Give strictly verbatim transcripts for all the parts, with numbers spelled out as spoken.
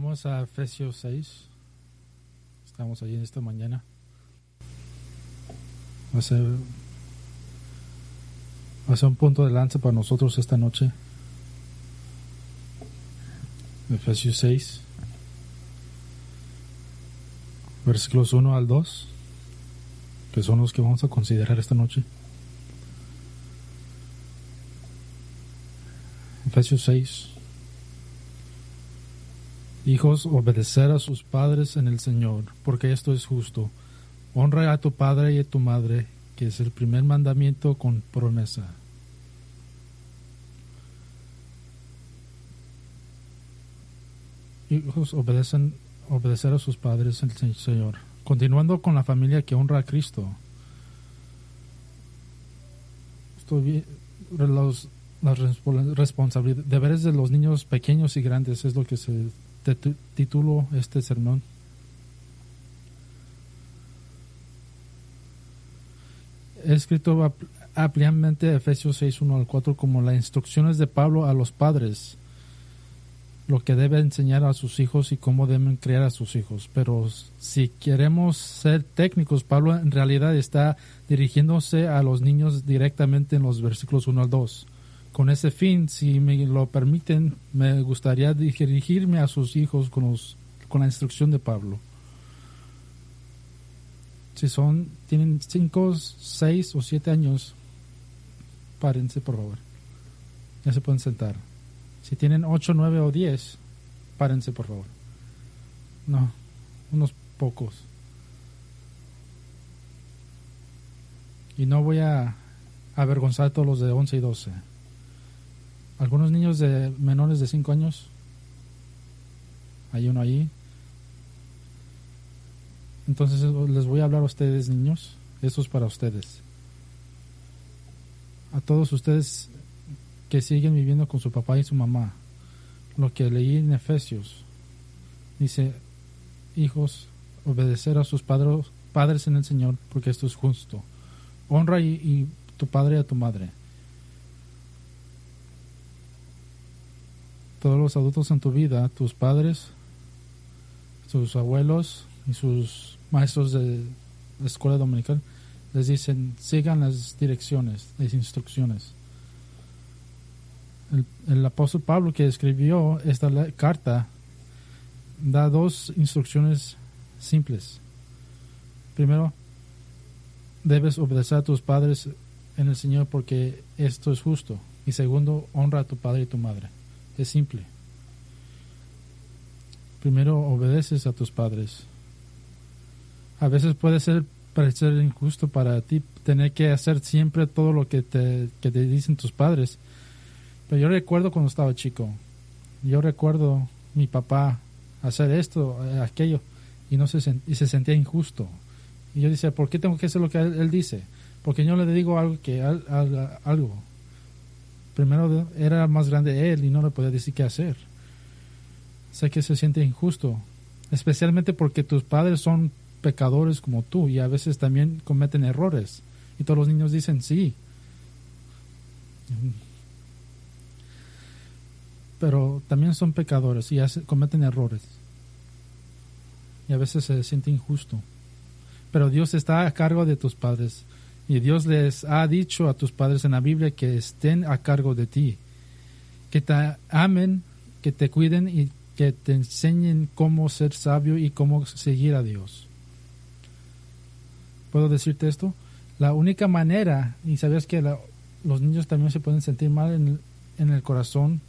Vamos a Efesios seis. Estamos allí esta mañana. Va a ser, va a ser un punto de lanza para nosotros esta noche. Efesios seis, versículos uno al dos, que son los que vamos a considerar esta noche. Efesios seis. Hijos, obedecer a sus padres en el Señor, porque esto es justo. Honra a tu padre y a tu madre, que es el primer mandamiento con promesa. Hijos, obedecen, obedecer a sus padres en el Señor. Continuando con la familia que honra a Cristo. Estoy, los, las responsabilidades, deberes de los niños pequeños y grandes es lo que se titulo este sermón. He escrito ampliamente Efesios seis, uno al cuatro como las instrucciones de Pablo a los padres, lo que debe enseñar a sus hijos y cómo deben criar a sus hijos. Pero si queremos ser técnicos, Pablo en realidad está dirigiéndose a los niños directamente en los versículos uno al dos. Con ese fin, si me lo permiten, me gustaría dirigirme a sus hijos con, los, con la instrucción de Pablo. Si son, tienen cinco, seis o siete años, párense por favor. Ya se pueden sentar. Si tienen ocho, nueve o diez, párense por favor. No, unos pocos. Y no voy a avergonzar a todos los de once y doce. Algunos niños de menores de cinco años. Hay uno allí. Entonces les voy a hablar a ustedes, niños. Esto es para ustedes. A todos ustedes que siguen viviendo con su papá y su mamá. Lo que leí en Efesios. Dice, hijos, obedecer a sus padres, padres en el Señor, porque esto es justo. Honra y, y tu padre y a tu madre. Todos los adultos en tu vida, tus padres, tus abuelos y sus maestros de la escuela dominical, les dicen, sigan las direcciones, las instrucciones. El, el apóstol Pablo, que escribió esta carta, da dos instrucciones simples. Primero, debes obedecer a tus padres en el Señor porque esto es justo. Y segundo, honra a tu padre y tu madre. Es simple. Primero, obedeces a tus padres. A veces puede ser parecer injusto para ti tener que hacer siempre todo lo que te, que te dicen tus padres. Pero yo recuerdo cuando estaba chico. Yo recuerdo mi papá hacer esto, aquello, y no se, y se sentía injusto. Y yo decía, ¿por qué tengo que hacer lo que él, él dice? Porque yo le digo algo que él haga algo. Primero era más grande él y no le podía decir qué hacer. Sé que se siente injusto, especialmente porque tus padres son pecadores como tú y a veces también cometen errores. Y todos los niños dicen sí. Pero también son pecadores y hace, cometen errores. Y a veces se siente injusto. Pero Dios está a cargo de tus padres. Y Dios les ha dicho a tus padres en la Biblia que estén a cargo de ti. Que te amen, que te cuiden y que te enseñen cómo ser sabio y cómo seguir a Dios. ¿Puedo decirte esto? La única manera, y sabes que la, los niños también se pueden sentir mal en el, en el corazón,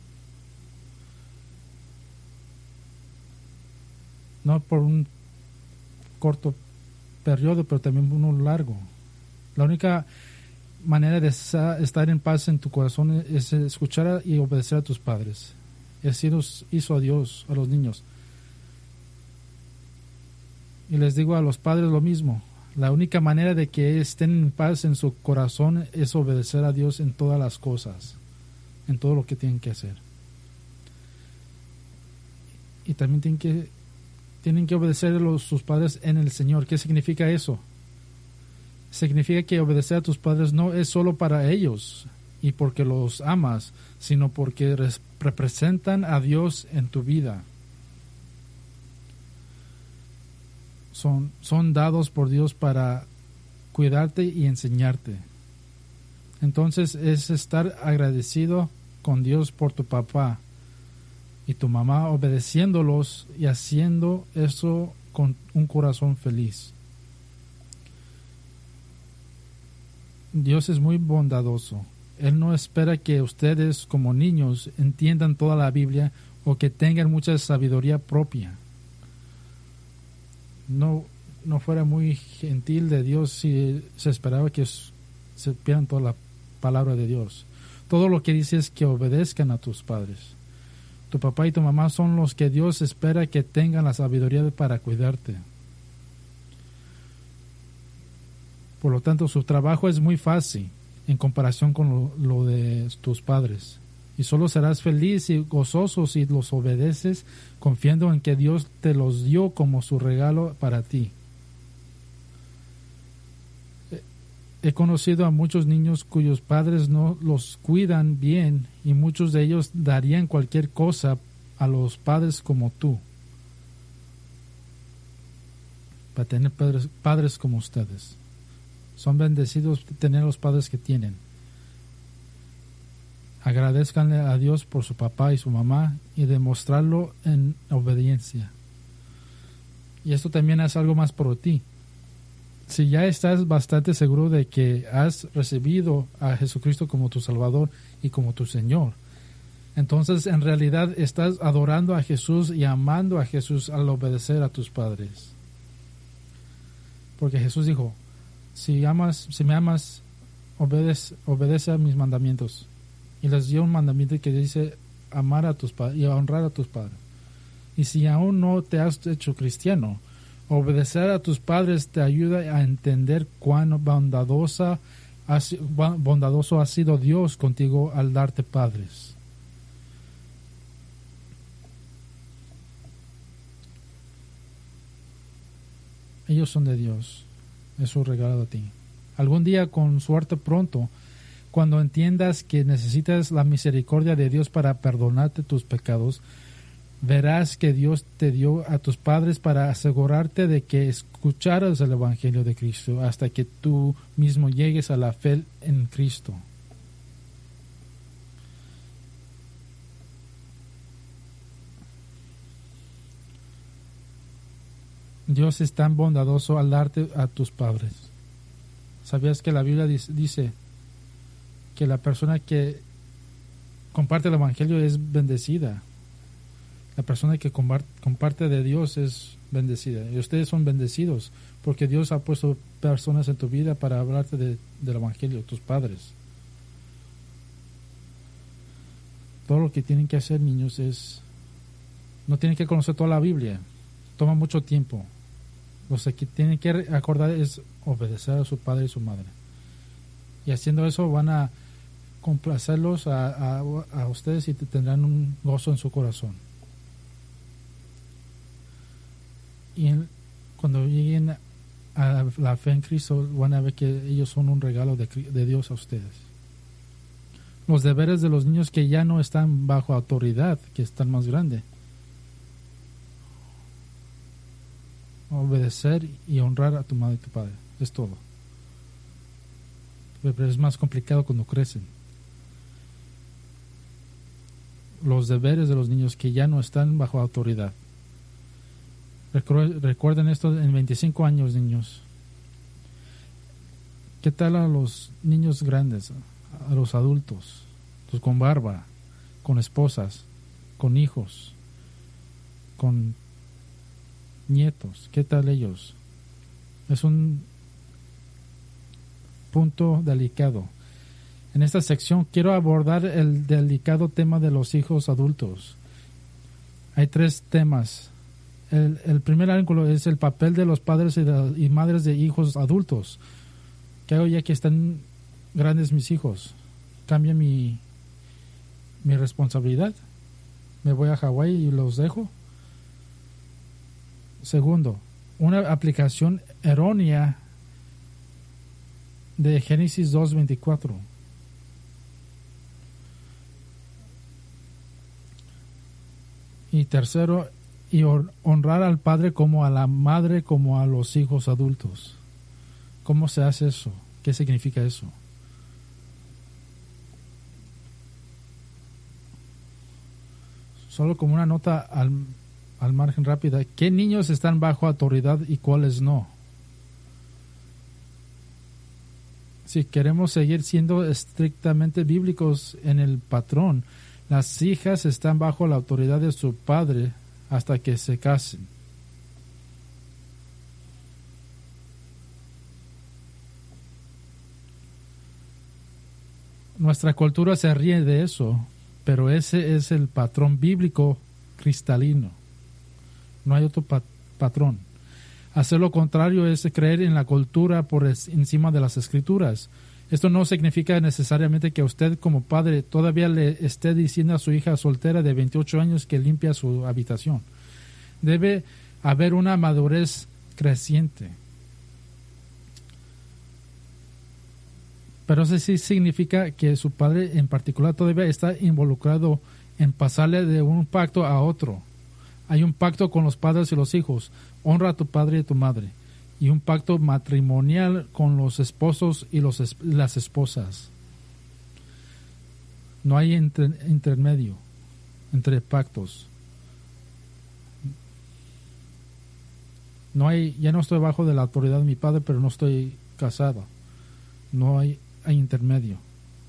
no por un corto periodo, pero también uno largo. La única manera de estar en paz en tu corazón es escuchar y obedecer a tus padres. Así nos hizo a Dios, a los niños. Y les digo a los padres lo mismo. La única manera de que estén en paz en su corazón es obedecer a Dios en todas las cosas, en todo lo que tienen que hacer. Y también tienen que, tienen que obedecer a los, sus padres en el Señor. ¿Qué significa eso? Significa que obedecer a tus padres no es solo para ellos y porque los amas, sino porque res, representan a Dios en tu vida. son, son dados por Dios para cuidarte y enseñarte. Entonces es estar agradecido con Dios por tu papá y tu mamá, obedeciéndolos y haciendo eso con un corazón feliz. Dios es muy bondadoso. Él no espera que ustedes como niños entiendan toda la Biblia o que tengan mucha sabiduría propia. No, no fuera muy gentil de Dios si se esperaba que se supieran toda la palabra de Dios. Todo lo que dice es que obedezcan a tus padres. Tu papá y tu mamá son los que Dios espera que tengan la sabiduría para cuidarte. Por lo tanto, su trabajo es muy fácil en comparación con lo, lo de tus padres. Y solo serás feliz y gozoso si los obedeces, confiando en que Dios te los dio como su regalo para ti. He conocido a muchos niños cuyos padres no los cuidan bien y muchos de ellos darían cualquier cosa a los padres como tú, para tener padres, padres como ustedes. Son bendecidos de tener los padres que tienen. Agradezcanle a Dios por su papá y su mamá y demostrarlo en obediencia. Y esto también es algo más por ti. Si ya estás bastante seguro de que has recibido a Jesucristo como tu Salvador y como tu Señor, entonces en realidad estás adorando a Jesús y amando a Jesús al obedecer a tus padres. Porque Jesús dijo, si amas, si me amas, obedece, obedece a mis mandamientos. Y les dio un mandamiento que dice amar a tus padres y honrar a tus padres. Y si aún no te has hecho cristiano, obedecer a tus padres te ayuda a entender cuán bondadosa, bondadoso ha sido Dios contigo al darte padres. Ellos son de Dios. Es su regalo a ti. Algún día, con suerte pronto, cuando entiendas que necesitas la misericordia de Dios para perdonarte tus pecados, verás que Dios te dio a tus padres para asegurarte de que escucharas el Evangelio de Cristo hasta que tú mismo llegues a la fe en Cristo. Dios es tan bondadoso al darte a tus padres. ¿Sabías que la Biblia dice que la persona que comparte el Evangelio es bendecida? La persona que comparte de Dios es bendecida. Y ustedes son bendecidos porque Dios ha puesto personas en tu vida para hablarte de, del Evangelio, tus padres. Todo lo que tienen que hacer, niños, es... No tienen que conocer toda la Biblia. Toma mucho tiempo. Lo que tienen que acordar es obedecer a su padre y su madre. Y haciendo eso van a complacerlos a, a, a ustedes y tendrán un gozo en su corazón. Y en, cuando lleguen a la fe en Cristo van a ver que ellos son un regalo de, de Dios a ustedes. Los deberes de los niños que ya no están bajo autoridad, que están más grandes. Obedecer y honrar a tu madre y tu padre. Es todo. Pero es más complicado cuando crecen. Los deberes de los niños que ya no están bajo autoridad. Recuerden esto en veinticinco años, niños. ¿Qué tal a los niños grandes? A los adultos. Pues con barba, con esposas, con hijos, con nietos. ¿Qué tal ellos? Es un punto delicado. En esta sección quiero abordar el delicado tema de los hijos adultos. Hay tres temas. El, el primer ángulo es el papel de los padres y, de, y madres de hijos adultos. ¿Qué hago ya que están grandes mis hijos? ¿Cambia mi, mi responsabilidad? ¿Me voy a Hawái y los dejo? Segundo, una aplicación errónea de Génesis dos veinticuatro. Y tercero, y honrar al padre como a la madre, como a los hijos adultos. ¿Cómo se hace eso? ¿Qué significa eso? Solo como una nota al, al margen rápida, ¿qué niños están bajo autoridad y cuáles no? Si queremos seguir siendo estrictamente bíblicos en el patrón, las hijas están bajo la autoridad de su padre hasta que se casen. Nuestra cultura se ríe de eso, pero ese es el patrón bíblico cristalino. No hay otro pat- patrón. Hacer lo contrario es creer en la cultura por encima de las escrituras. Esto no significa necesariamente que usted como padre todavía le esté diciendo a su hija soltera de veintiocho años que limpia su habitación. Debe haber una madurez creciente. Pero eso sí significa que su padre en particular todavía está involucrado en pasarle de un pacto a otro. Hay un pacto con los padres y los hijos. Honra a tu padre y a tu madre. Y un pacto matrimonial con los esposos y los es- las esposas. No hay inter- intermedio entre pactos. No hay, ya no estoy bajo de la autoridad de mi padre, pero no estoy casado. No hay, hay intermedio.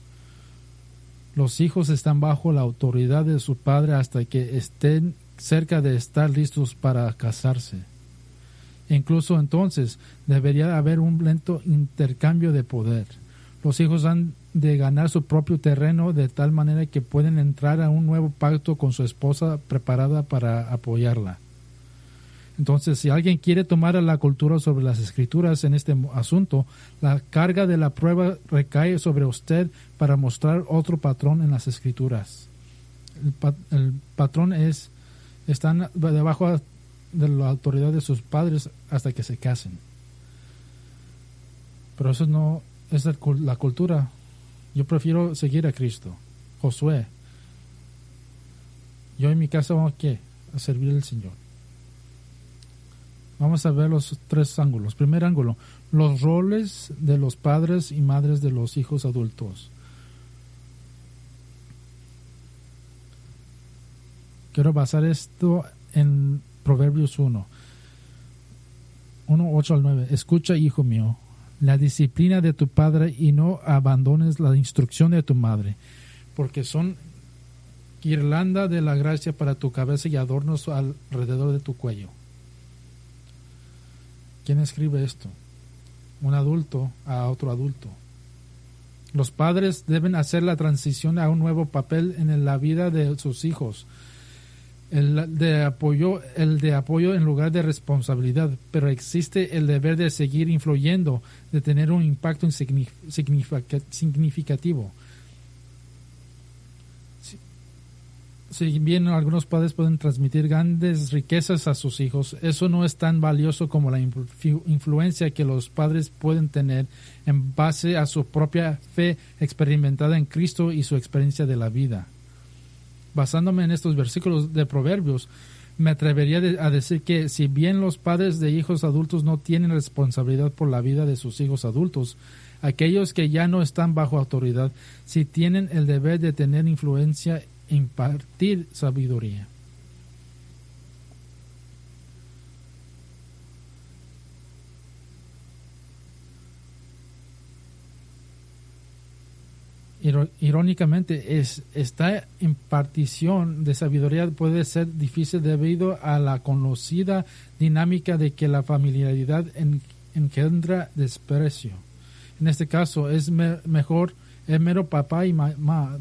Los hijos están bajo la autoridad de su padre hasta que estén cerca de estar listos para casarse. Incluso entonces debería haber un lento intercambio de poder. Los hijos han de ganar su propio terreno de tal manera que pueden entrar a un nuevo pacto con su esposa preparada para apoyarla. Entonces, si alguien quiere tomar la cultura sobre las escrituras en este asunto, la carga de la prueba recae sobre usted para mostrar otro patrón en las escrituras. El, pat el patrón es, están debajo de la autoridad de sus padres hasta que se casen. Pero eso no es la cultura. Yo prefiero seguir a Cristo. Josué. Yo en mi casa vamos a ¿qué? A servir al Señor. Vamos a ver los tres ángulos. Primer ángulo, los roles de los padres y madres de los hijos adultos. Quiero basar esto en Proverbios uno, uno, ocho al nueve. Escucha, hijo mío, la disciplina de tu padre y no abandones la instrucción de tu madre, porque son guirnalda de la gracia para tu cabeza y adornos alrededor de tu cuello. ¿Quién escribe esto? Un adulto a otro adulto. Los padres deben hacer la transición a un nuevo papel en la vida de sus hijos. El de apoyo, el de apoyo en lugar de responsabilidad, pero existe el deber de seguir influyendo, de tener un impacto significativo. Si bien algunos padres pueden transmitir grandes riquezas a sus hijos, eso no es tan valioso como la influ- influencia que los padres pueden tener en base a su propia fe experimentada en Cristo y su experiencia de la vida. Basándome en estos versículos de Proverbios, me atrevería a decir que si bien los padres de hijos adultos no tienen responsabilidad por la vida de sus hijos adultos, aquellos que ya no están bajo autoridad sí tienen el deber de tener influencia, impartir sabiduría. Irónicamente, es, esta impartición de sabiduría puede ser difícil debido a la conocida dinámica de que la familiaridad en, engendra desprecio. En este caso, es me, mejor el mero papá y mamá.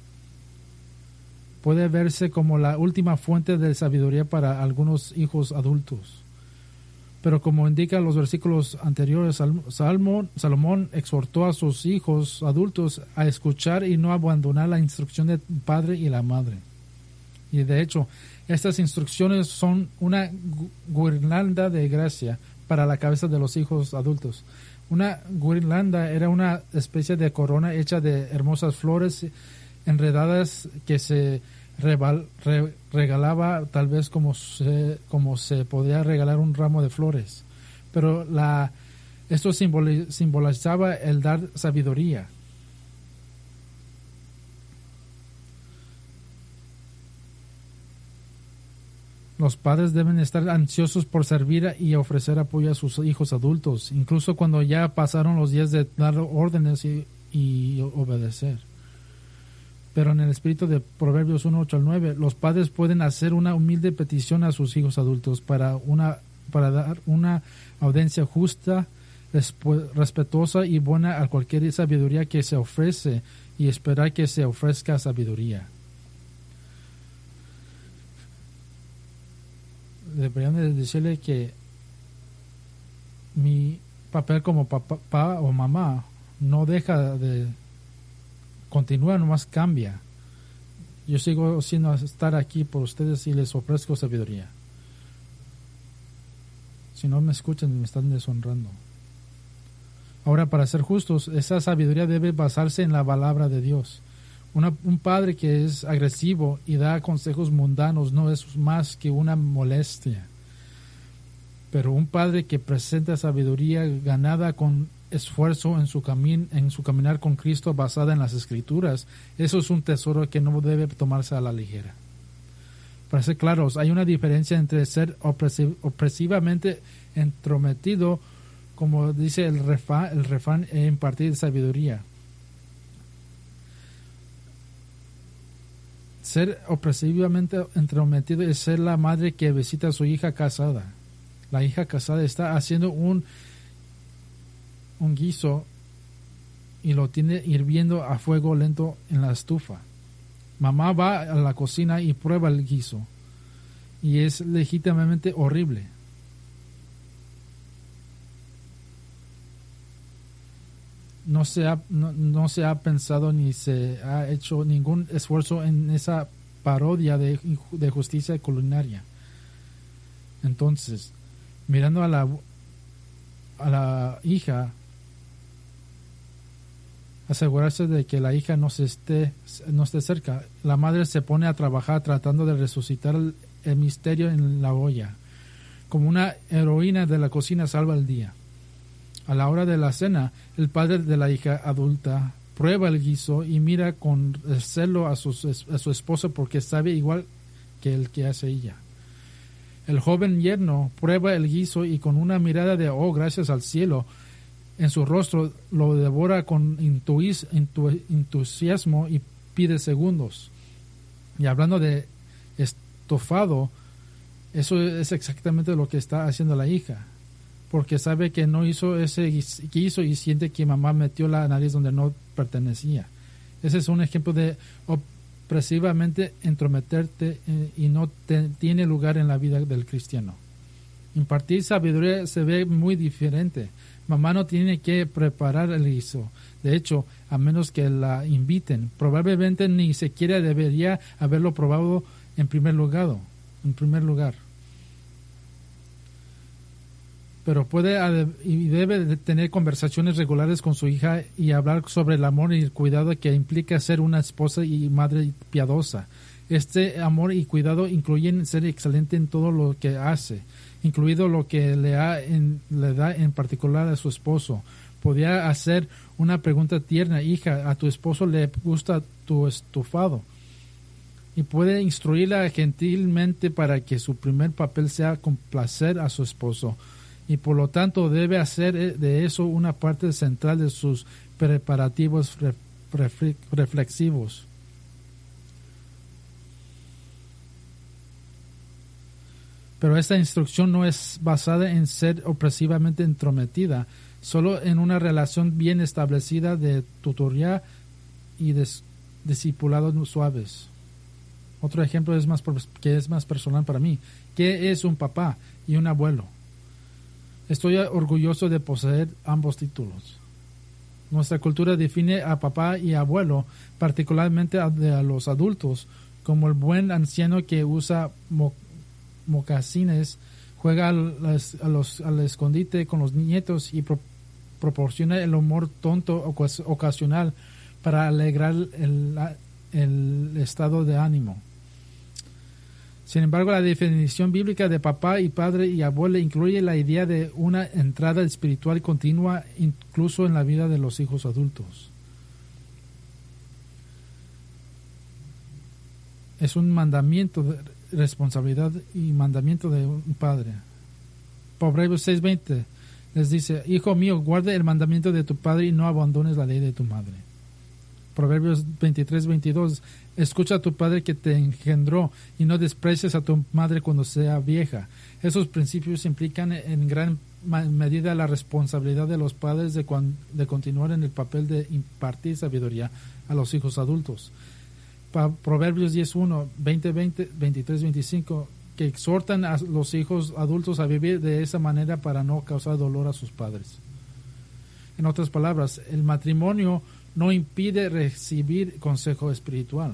Puede verse como la última fuente de sabiduría para algunos hijos adultos. Pero como indican los versículos anteriores, Salmón, Salomón exhortó a sus hijos adultos a escuchar y no abandonar la instrucción del padre y la madre. Y de hecho, estas instrucciones son una guirnalda de gracia para la cabeza de los hijos adultos. Una guirnalda era una especie de corona hecha de hermosas flores enredadas que se Reval, re, regalaba tal vez como se, como se podía regalar un ramo de flores, pero la, esto simboli, simbolizaba el dar sabiduría. Los padres deben estar ansiosos por servir y ofrecer apoyo a sus hijos adultos, incluso cuando ya pasaron los días de dar órdenes y, y obedecer. Pero en el espíritu de Proverbios uno, ocho al nueve, los padres pueden hacer una humilde petición a sus hijos adultos para, una, para dar una audiencia justa, respetuosa y buena a cualquier sabiduría que se ofrece y esperar que se ofrezca sabiduría. Deberían de decirle que mi papel como papá, papá o mamá no deja de continúa, nomás cambia. Yo sigo siendo estar aquí por ustedes y les ofrezco sabiduría. Si no me escuchan, me están deshonrando. Ahora, para ser justos, esa sabiduría debe basarse en la palabra de Dios. Una, un padre que es agresivo y da consejos mundanos no es más que una molestia. Pero un padre que presenta sabiduría ganada con esfuerzo en su, camin, en su caminar con Cristo basada en las Escrituras, eso es un tesoro que no debe tomarse a la ligera. Para ser claros, hay una diferencia entre ser opresiv, opresivamente entrometido, como dice el refrán, el refrán, e impartir sabiduría. Ser opresivamente entrometido es ser la madre que visita a su hija casada. La hija casada está haciendo un, un guiso y lo tiene hirviendo a fuego lento en la estufa. Mamá va a la cocina y prueba el guiso y es legítimamente horrible. No se ha, no, no se ha pensado ni se ha hecho ningún esfuerzo en esa parodia de, de justicia culinaria. Entonces, mirando a la, a la hija, asegurarse de que la hija no, se esté, no esté cerca, la madre se pone a trabajar tratando de resucitar el, el misterio en la olla. Como una heroína de la cocina salva el día. A la hora de la cena, el padre de la hija adulta prueba el guiso y mira con celo a su, a su esposa porque sabe igual que el que hace ella. El joven yerno prueba el guiso y con una mirada de oh, gracias al cielo, en su rostro lo devora con intuis, intu, entusiasmo y pide segundos. Y hablando de estofado, eso es exactamente lo que está haciendo la hija. Porque sabe que no hizo ese guiso y siente que mamá metió la nariz donde no pertenecía. Ese es un ejemplo de opresivamente entrometerte eh, y no te, tiene lugar en la vida del cristiano. Impartir sabiduría se ve muy diferente. Mamá no tiene que preparar el guiso. De hecho, a menos que la inviten, probablemente ni siquiera debería haberlo probado en primer lugar. En primer lugar. Pero puede y debe tener conversaciones regulares con su hija y hablar sobre el amor y el cuidado que implica ser una esposa y madre piadosa. Este amor y cuidado incluyen ser excelente en todo lo que hace, incluido lo que le, ha en, le da en particular a su esposo. Podría hacer una pregunta tierna: hija, ¿a tu esposo le gusta tu estofado? Y puede instruirla gentilmente para que su primer papel sea complacer a su esposo. Y por lo tanto debe hacer de eso una parte central de sus preparativos reflexivos. Pero esta instrucción no es basada en ser opresivamente entrometida, solo en una relación bien establecida de tutoría y de discipulados suaves. Otro ejemplo es más, que es más personal para mí. ¿Qué es un papá y un abuelo? Estoy orgulloso de poseer ambos títulos. Nuestra cultura define a papá y abuelo, particularmente a, de, a los adultos, como el buen anciano que usa mo, mocasines, juega al, a los, al escondite con los nietos y pro, proporciona el humor tonto ocasional para alegrar el, el estado de ánimo. Sin embargo, la definición bíblica de papá y padre y abuelo incluye la idea de una entrada espiritual continua incluso en la vida de los hijos adultos. Es un mandamiento de responsabilidad y mandamiento de un padre. Proverbios seis veinte les dice: hijo mío, guarda el mandamiento de tu padre y no abandones la ley de tu madre. Proverbios veintitrés veintidós: escucha a tu padre que te engendró y no desprecies a tu madre cuando sea vieja. Esos principios implican en gran medida la responsabilidad de los padres de, cuan, de continuar en el papel de impartir sabiduría a los hijos adultos. Proverbios diez uno, veinte veinte, veintitrés veinticinco, que exhortan a los hijos adultos a vivir de esa manera para no causar dolor a sus padres. En otras palabras, el matrimonio no impide recibir consejo espiritual.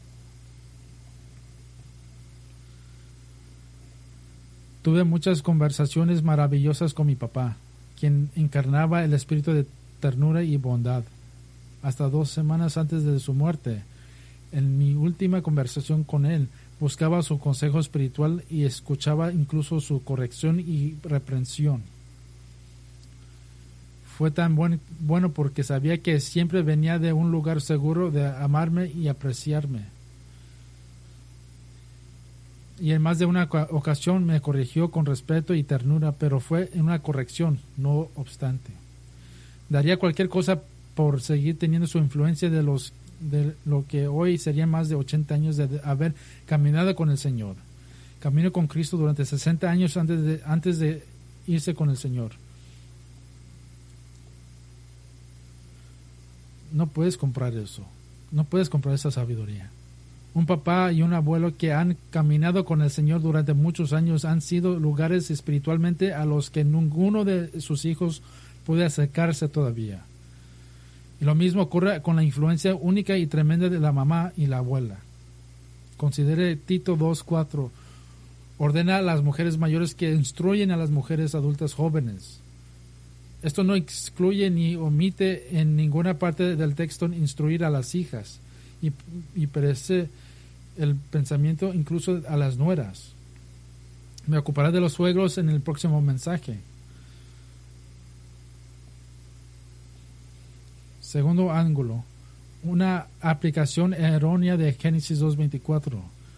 Tuve muchas conversaciones maravillosas con mi papá, quien encarnaba el espíritu de ternura y bondad. Hasta dos semanas antes de su muerte, en mi última conversación con él, buscaba su consejo espiritual y escuchaba incluso su corrección y reprensión. Fue tan buen, bueno porque sabía que siempre venía de un lugar seguro de amarme y apreciarme. Y en más de una ocasión me corrigió con respeto y ternura, pero fue en una corrección, no obstante. Daría cualquier cosa por seguir teniendo su influencia de los de lo que hoy serían más de ochenta años de haber caminado con el Señor. Caminó con Cristo durante sesenta años antes de, antes de irse con el Señor. No puedes comprar eso. No puedes comprar esa sabiduría. Un papá y un abuelo que han caminado con el Señor durante muchos años han sido lugares espiritualmente a los que ninguno de sus hijos puede acercarse todavía. Y lo mismo ocurre con la influencia única y tremenda de la mamá y la abuela. Considere Tito dos cuatro. Ordena a las mujeres mayores que instruyen a las mujeres adultas jóvenes. Esto no excluye ni omite en ninguna parte del texto instruir a las hijas, y, y parece el pensamiento incluso a las nueras. Me ocuparé de los suegros en el próximo mensaje. Segundo ángulo, una aplicación errónea de Génesis dos veinticuatro.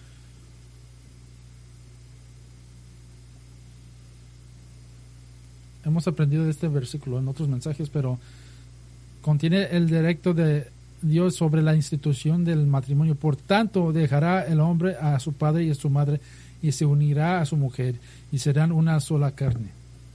Hemos aprendido de este versículo en otros mensajes, pero contiene el directo de Dios sobre la institución del matrimonio. Por tanto, dejará el hombre a su padre y a su madre y se unirá a su mujer y serán una sola carne.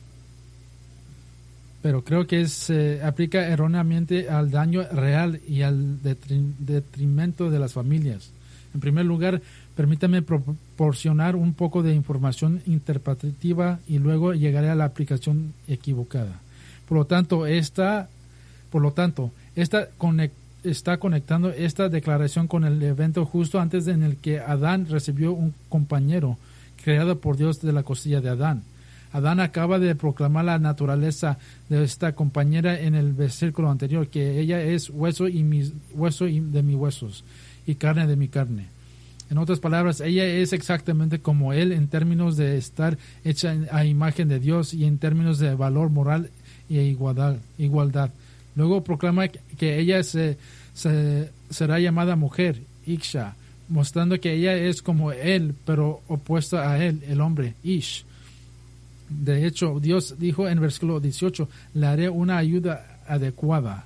Pero creo que se aplica erróneamente al daño real y al detrimento de las familias. En primer lugar, permítame proporcionar un poco de información interpretativa y luego llegaré a la aplicación equivocada. Por lo tanto, esta, por lo tanto, esta conect, está conectando esta declaración con el evento justo antes en el que Adán recibió un compañero creado por Dios de la costilla de Adán. Adán acaba de proclamar la naturaleza de esta compañera en el versículo anterior, que ella es hueso y mis, hueso y de mis huesos y carne de mi carne. En otras palabras, ella es exactamente como él en términos de estar hecha a imagen de Dios y en términos de valor moral y igualdad. igualdad. Luego proclama que ella se, se, será llamada mujer, Iksha, mostrando que ella es como él, pero opuesta a él, el hombre, Ish. De hecho, Dios dijo en versículo dieciocho, le haré una ayuda adecuada.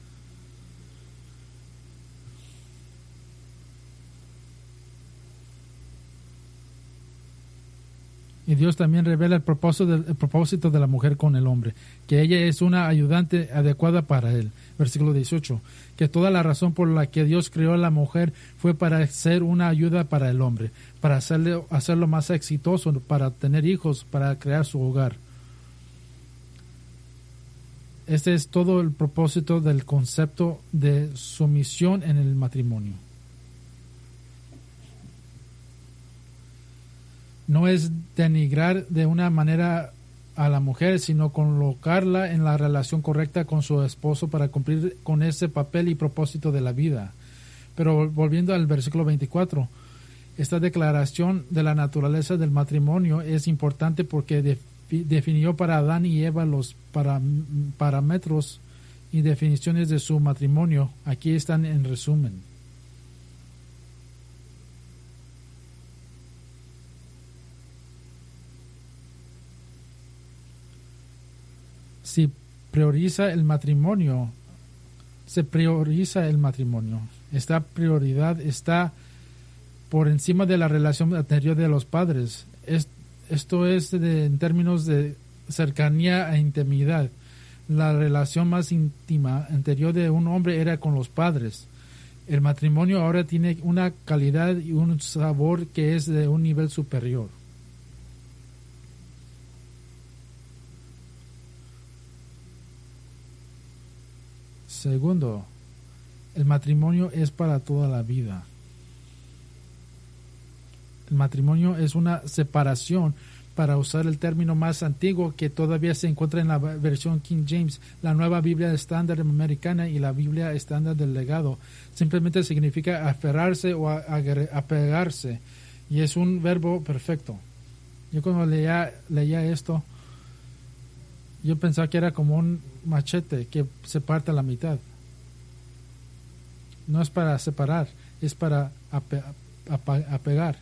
Y Dios también revela el propósito, de, el propósito de la mujer con el hombre, que ella es una ayudante adecuada para él. Versículo dieciocho, que toda la razón por la que Dios creó a la mujer fue para ser una ayuda para el hombre, para hacerle, hacerlo más exitoso, para tener hijos, para crear su hogar. Este es todo el propósito del concepto de sumisión en el matrimonio. No es denigrar de una manera a la mujer, sino colocarla en la relación correcta con su esposo para cumplir con ese papel y propósito de la vida. Pero volviendo al versículo veinticuatro, Esta declaración de la naturaleza del matrimonio es importante porque de, definió para Adán y Eva los para, parámetros y definiciones de su matrimonio. Aquí están en resumen. Si prioriza el matrimonio, se prioriza el matrimonio. Esta prioridad está por encima de la relación anterior de los padres. Es, esto es de, en términos de cercanía e intimidad. La relación más íntima anterior de un hombre era con los padres. El matrimonio ahora tiene una calidad y un sabor que es de un nivel superior. Segundo, el matrimonio es para toda la vida. El matrimonio es una separación, para usar el término más antiguo que todavía se encuentra en la versión King James, la nueva Biblia estándar americana y la Biblia estándar del legado. Simplemente significa aferrarse o apegarse, y es un verbo perfecto. Yo cuando leía, leía esto, yo pensaba que era como un machete que se parte a la mitad. No es para separar, es para ape, ape, apegar.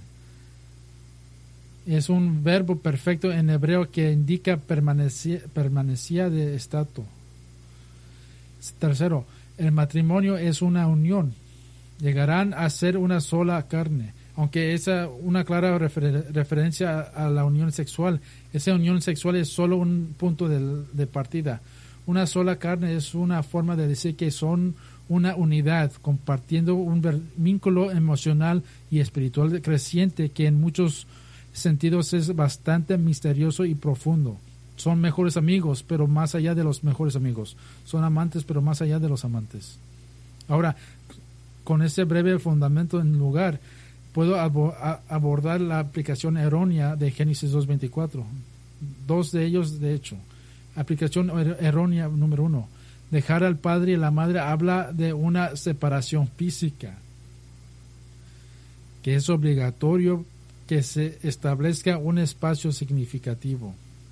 Es un verbo perfecto en hebreo que indica permanecía, permanecía de estatus. Tercero, el matrimonio es una unión. Llegarán a ser una sola carne. Aunque es una clara refer, referencia a, a la unión sexual, esa unión sexual es solo un punto de, de partida. Una sola carne es una forma de decir que son una unidad, compartiendo un vínculo emocional y espiritual creciente que en muchos sentidos es bastante misterioso y profundo. Son mejores amigos, pero más allá de los mejores amigos. Son amantes, pero más allá de los amantes. Ahora, con este breve fundamento en lugar, puedo abo- a- abordar la aplicación errónea de Génesis dos veinticuatro. Dos de ellos, de hecho. Aplicación er- errónea número uno. Dejar al padre y la madre habla de una separación física, que es obligatorio que se establezca un espacio significativo.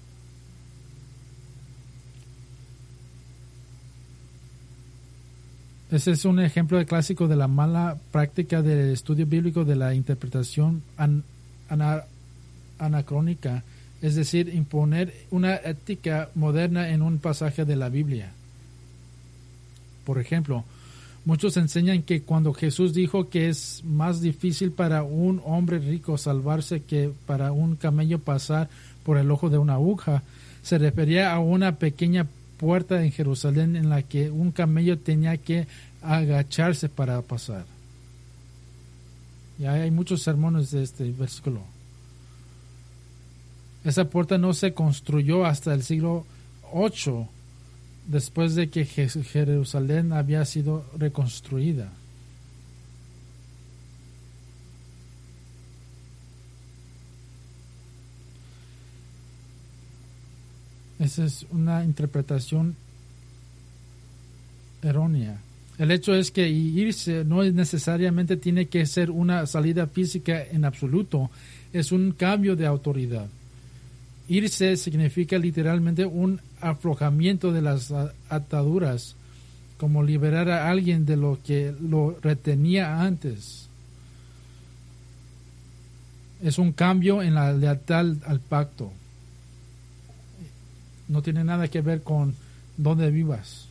Ese es un ejemplo clásico de la mala práctica del estudio bíblico de la interpretación an, ana, anacrónica, es decir, imponer una ética moderna en un pasaje de la Biblia. Por ejemplo, muchos enseñan que cuando Jesús dijo que es más difícil para un hombre rico salvarse que para un camello pasar por el ojo de una aguja, se refería a una pequeña puerta en Jerusalén en la que un camello tenía que agacharse para pasar. Ya hay muchos sermones de este versículo. Esa puerta no se construyó hasta el siglo ocho, después de que Jerusalén había sido reconstruida. Esa es una interpretación errónea. El hecho es que irse no necesariamente tiene que ser una salida física en absoluto, es un cambio de autoridad. Irse significa literalmente un aflojamiento de las ataduras, como liberar a alguien de lo que lo retenía antes. Es un cambio en la lealtad al pacto. No tiene nada que ver con dónde vivas.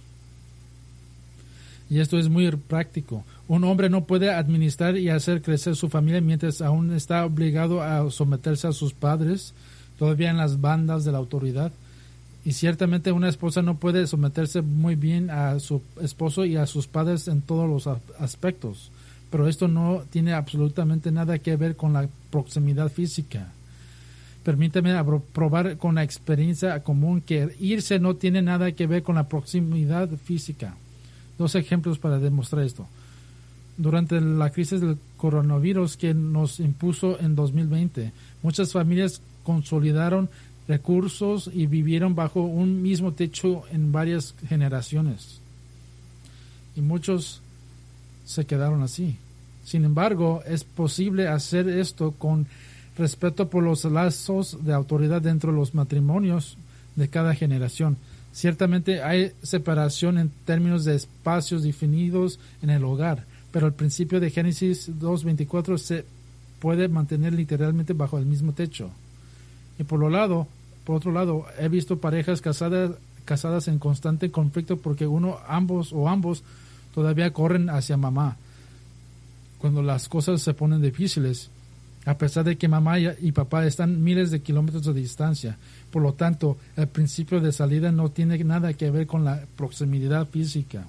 Y esto es muy práctico. Un hombre no puede administrar y hacer crecer su familia mientras aún está obligado a someterse a sus padres, todavía en las bandas de la autoridad. Y ciertamente una esposa no puede someterse muy bien a su esposo y a sus padres en todos los aspectos. Pero esto no tiene absolutamente nada que ver con la proximidad física. Permítame probar con la experiencia común que irse no tiene nada que ver con la proximidad física. Dos ejemplos para demostrar esto. Durante la crisis del coronavirus que nos impuso en dos mil veinte, muchas familias consolidaron recursos y vivieron bajo un mismo techo en varias generaciones. Y muchos se quedaron así. Sin embargo, es posible hacer esto con respeto por los lazos de autoridad dentro de los matrimonios de cada generación. Ciertamente hay separación en términos de espacios definidos en el hogar, pero el principio de Génesis dos veinticuatro se puede mantener literalmente bajo el mismo techo. Y por lo lado, por otro lado, he visto parejas casadas casadas en constante conflicto porque uno, ambos o ambos todavía corren hacia mamá cuando las cosas se ponen difíciles, a pesar de que mamá y papá están miles de kilómetros de distancia. Por lo tanto, el principio de salida no tiene nada que ver con la proximidad física.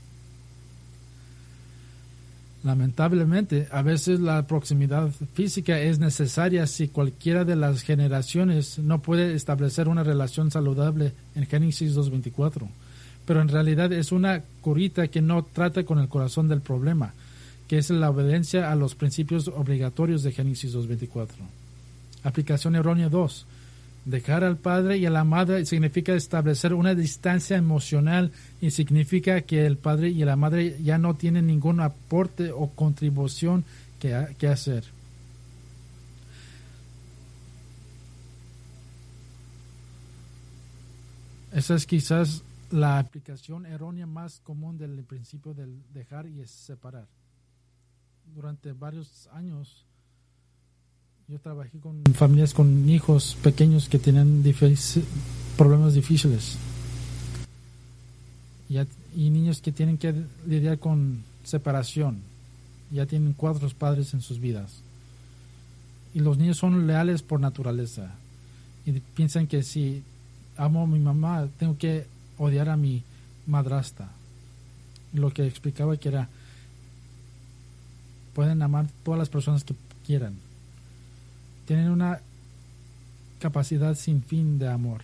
Lamentablemente, a veces la proximidad física es necesaria si cualquiera de las generaciones no puede establecer una relación saludable en Génesis dos veinticuatro. Pero en realidad es una curita que no trata con el corazón del problema, que es la obediencia a los principios obligatorios de Génesis dos veinticuatro. Aplicación errónea dos. Dejar al padre y a la madre significa establecer una distancia emocional y significa que el padre y la madre ya no tienen ningún aporte o contribución que, que hacer. Esa es quizás la aplicación errónea más común del principio del dejar y separar. Durante varios años yo trabajé con familias con hijos pequeños que tienen difícil, problemas difíciles ya, y niños que tienen que lidiar con separación. Ya tienen cuatro padres en sus vidas y los niños son leales por naturaleza y piensan que si amo a mi mamá tengo que odiar a mi madrastra. Lo que explicaba que era pueden amar todas las personas que quieran. Tienen una capacidad sin fin de amor.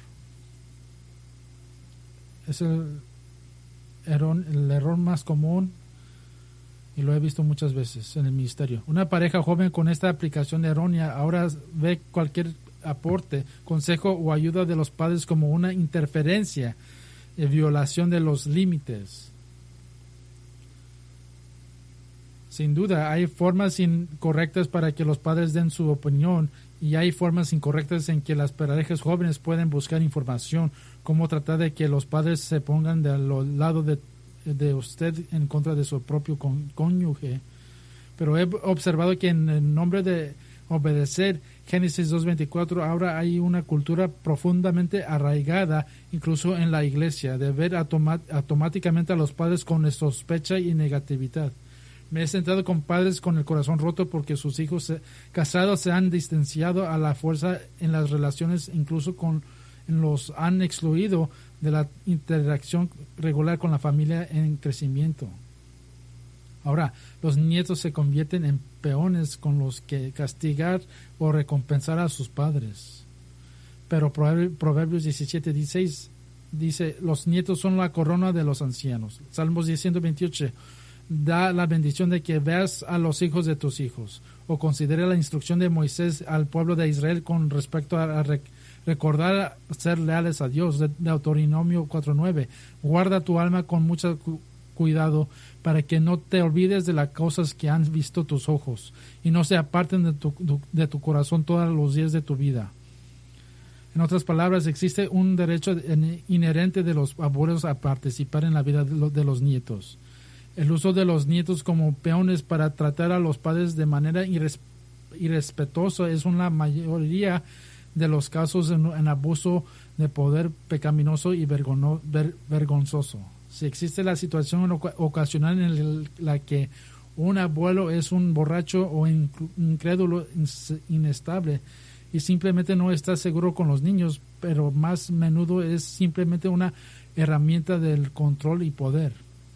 Es el error, el error más común y lo he visto muchas veces en el ministerio. Una pareja joven con esta aplicación errónea ahora ve cualquier aporte, consejo o ayuda de los padres como una interferencia y violación de los límites. Sin duda, hay formas incorrectas para que los padres den su opinión y hay formas incorrectas en que las parejas jóvenes pueden buscar información, como tratar de que los padres se pongan del lado de, de usted en contra de su propio con, cónyuge. Pero he observado que en el nombre de obedecer Génesis dos veinticuatro ahora hay una cultura profundamente arraigada, incluso en la iglesia, de ver automa- automáticamente a los padres con sospecha y negatividad. Me he sentado con padres con el corazón roto porque sus hijos se, casados se han distanciado a la fuerza en las relaciones, incluso con los han excluido de la interacción regular con la familia en crecimiento. Ahora, los nietos se convierten en peones con los que castigar o recompensar a sus padres. Pero Proverbios diecisiete dieciséis dice, los nietos son la corona de los ancianos. Salmos ciento veintiocho da la bendición de que veas a los hijos de tus hijos, o considera la instrucción de Moisés al pueblo de Israel con respecto a, a rec, recordar ser leales a Dios. De, de Deuteronomio cuatro nueve, guarda tu alma con mucho cu cuidado para que no te olvides de las cosas que han visto tus ojos y no se aparten de tu, de tu corazón todos los días de tu vida. En otras palabras, existe un derecho inherente de los abuelos a participar en la vida de los, de los nietos. El uso de los nietos como peones para tratar a los padres de manera irres, irrespetuosa es una mayoría de los casos en, en abuso de poder pecaminoso y vergono, ver, vergonzoso. Si existe la situación ocasional en el, la que un abuelo es un borracho o incrédulo, inestable y simplemente no está seguro con los niños, pero más a menudo es simplemente una herramienta del control y poder.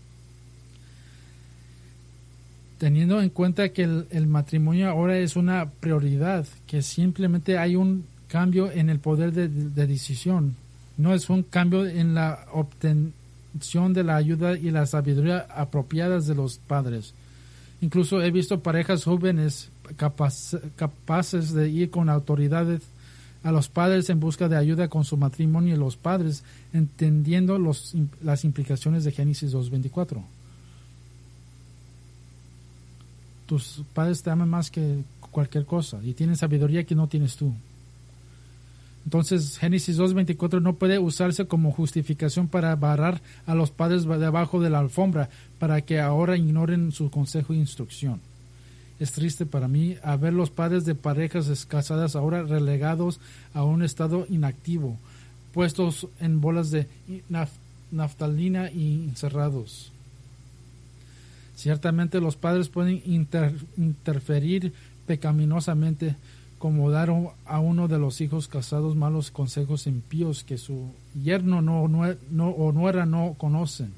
Teniendo en cuenta que el, el matrimonio ahora es una prioridad, que simplemente hay un cambio en el poder de, de, de decisión, no es un cambio en la obtención de la ayuda y la sabiduría apropiadas de los padres. Incluso he visto parejas jóvenes capaz, capaces de ir con autoridades a los padres en busca de ayuda con su matrimonio y los padres entendiendo los, las implicaciones de Génesis dos veinticuatro. tus padres te aman más que cualquier cosa y tienen sabiduría que no tienes tú. Entonces, Génesis dos veinticuatro no puede usarse como justificación para barrar a los padres debajo de la alfombra para que ahora ignoren su consejo e instrucción. Es triste para mí a ver los padres de parejas casadas ahora relegados a un estado inactivo, puestos en bolas de naf naftalina y encerrados. Ciertamente los padres pueden inter interferir pecaminosamente, como dar a uno de los hijos casados malos consejos impíos que su yerno no, no, no, o nuera no conocen.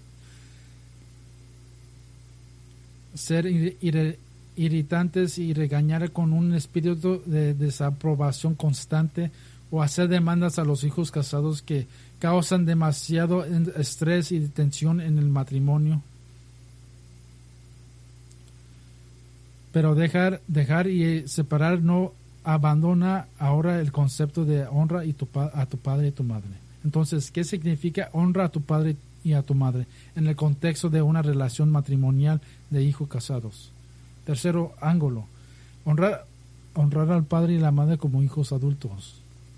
Ser ir, irritantes y regañar con un espíritu de desaprobación constante, o hacer demandas a los hijos casados que causan demasiado estrés y tensión en el matrimonio. Pero dejar, dejar y separar no abandona ahora el concepto de honra y tu, a tu padre y tu madre. Entonces, ¿qué significa honra a tu padre y a tu madre en el contexto de una relación matrimonial de hijos casados? Tercero ángulo, honrar, honrar al padre y la madre como hijos adultos.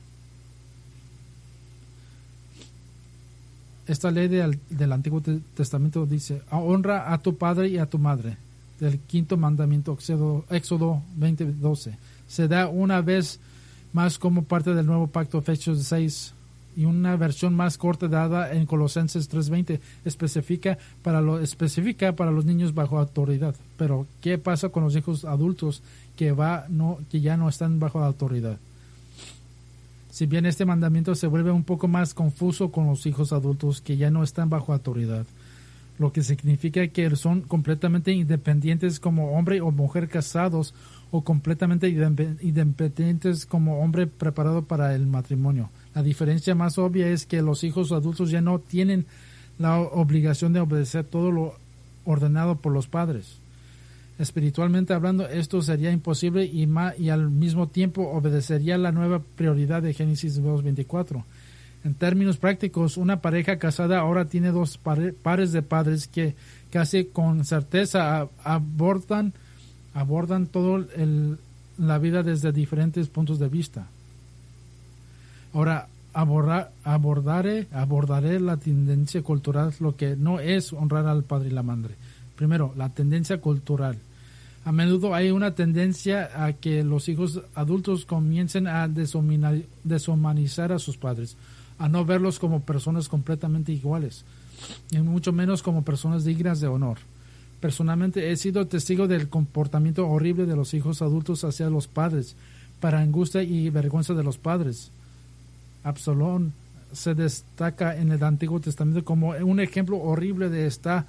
Esta ley de, del Antiguo Testamento dice: honra a tu padre y a tu madre. Del quinto mandamiento, Éxodo, Éxodo veinte doce. Se da una vez más como parte del nuevo pacto, Efesios seis, y una versión más corta dada en Colosenses tres veinte especifica para, lo, especifica para los niños bajo autoridad. Pero, ¿qué pasa con los hijos adultos que, va, no, que ya no están bajo autoridad? Si bien este mandamiento se vuelve un poco más confuso con los hijos adultos que ya no están bajo autoridad, lo que significa que son completamente independientes como hombre o mujer casados, o completamente independientes como hombre preparado para el matrimonio. La diferencia más obvia es que los hijos adultos ya no tienen la obligación de obedecer todo lo ordenado por los padres. Espiritualmente hablando, esto sería imposible y, ma, y al mismo tiempo obedecería la nueva prioridad de Génesis dos veinticuatro. En términos prácticos, una pareja casada ahora tiene dos pare, pares de padres que casi con certeza abordan, abordan toda la vida desde diferentes puntos de vista. Ahora, aborda, abordaré, abordaré la tendencia cultural, lo que no es honrar al padre y la madre. Primero, la tendencia cultural. A menudo hay una tendencia a que los hijos adultos comiencen a deshumanizar a sus padres, a no verlos como personas completamente iguales, y mucho menos como personas dignas de honor. Personalmente he sido testigo del comportamiento horrible de los hijos adultos hacia los padres, para angustia y vergüenza de los padres. Absalón se destaca en el Antiguo Testamento como un ejemplo horrible de esta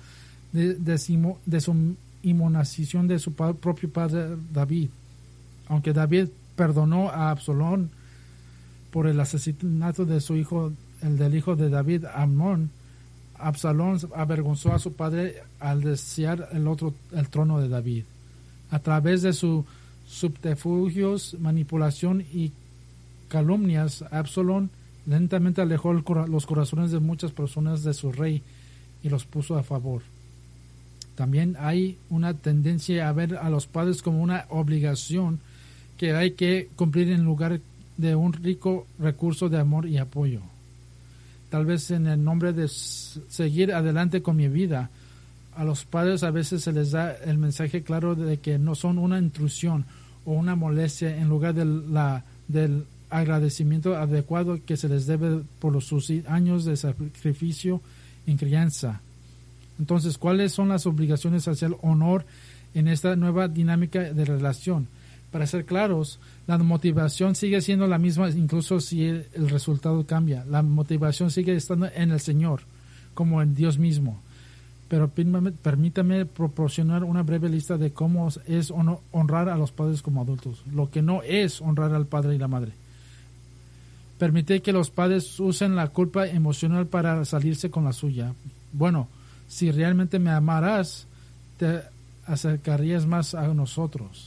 deshumanización de su propio padre David. Aunque David perdonó a Absalón por el asesinato de su hijo, el del hijo de David, Amnón, Absalón avergonzó a su padre al desear el otro el trono de David. A través de sus subterfugios, manipulación y calumnias, Absalón lentamente alejó el, los corazones de muchas personas de su rey y los puso a favor. También hay una tendencia a ver a los padres como una obligación que hay que cumplir en lugar de un rico recurso de amor y apoyo. Tal vez en el nombre de seguir adelante con mi vida, a los padres a veces se les da el mensaje claro de que no son una intrusión o una molestia, en lugar de la, del agradecimiento adecuado que se les debe por los, sus años de sacrificio en crianza. Entonces, ¿cuáles son las obligaciones hacia el honor en esta nueva dinámica de relación? Para ser claros, la motivación sigue siendo la misma, incluso si el, el resultado cambia. La motivación sigue estando en el Señor, como en Dios mismo. Pero permítame proporcionar una breve lista de cómo es honrar a los padres como adultos, lo que no es honrar al padre y la madre. Permite que los padres usen la culpa emocional para salirse con la suya. Bueno, si realmente me amarás, te acercarías más a nosotros.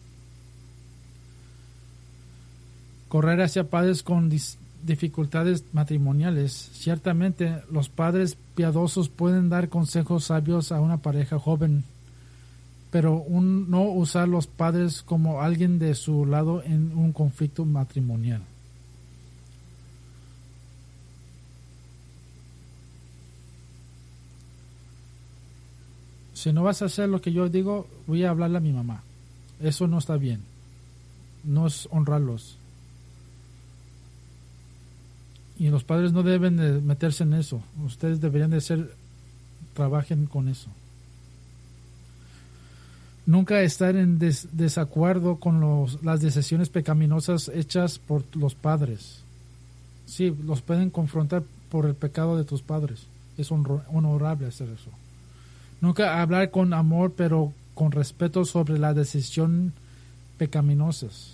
Correr hacia padres con dificultades matrimoniales. Ciertamente, los padres piadosos pueden dar consejos sabios a una pareja joven pero un, no usar los padres como alguien de su lado en un conflicto matrimonial. Si no vas a hacer lo que yo digo, voy a hablarle a mi mamá. Eso no está bien. No es honrarlos. Y los padres no deben de meterse en eso. Ustedes deberían de ser, trabajen con eso. Nunca estar en des, desacuerdo con los, las decisiones pecaminosas hechas por los padres. Sí, los pueden confrontar por el pecado de tus padres. Es honro, honorable hacer eso. Nunca hablar con amor, pero con respeto sobre las decisiones pecaminosas.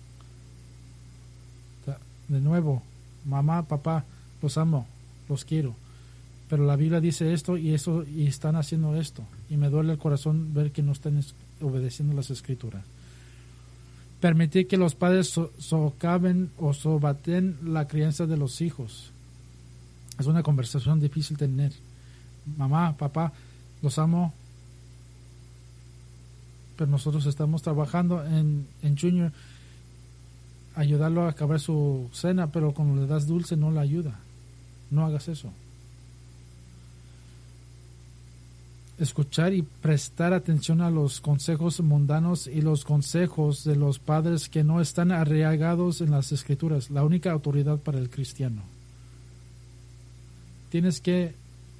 De nuevo, mamá, papá, los amo, los quiero. Pero la Biblia dice esto y eso y están haciendo esto. Y me duele el corazón ver que no están obedeciendo las escrituras. Permitir que los padres so, socaven o sobaten la crianza de los hijos. Es una conversación difícil de tener. Mamá, papá, los amo, pero nosotros estamos trabajando en, en Junior, ayudarlo a acabar su cena, pero cuando le das dulce no le ayuda. No hagas eso. Escuchar y prestar atención a los consejos mundanos y los consejos de los padres que no están arraigados en las escrituras, la única autoridad para el cristiano. Tienes que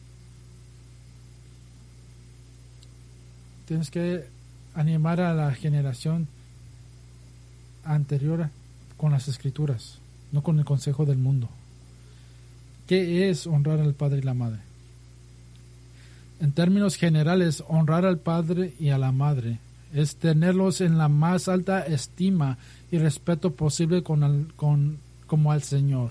Tienes que animar a la generación anterior con las escrituras, no con el consejo del mundo. ¿Qué es honrar al padre y la madre? En términos generales, honrar al padre y a la madre es tenerlos en la más alta estima y respeto posible con el, con, como al Señor.